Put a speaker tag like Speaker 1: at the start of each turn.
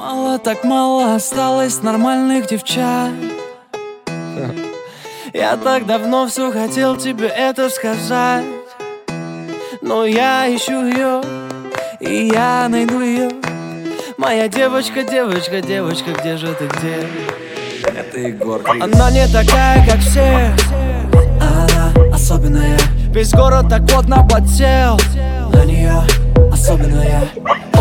Speaker 1: Мало так мало осталось нормальных девчат. Я так давно все хотел тебе это сказать, но я ищу ее, и я найду ее. Моя девочка, девочка, девочка, где же ты, где?
Speaker 2: Это Егор Крид.
Speaker 1: Она не такая, как все, она особенная. Весь город так плотно подсел на нее, особенная.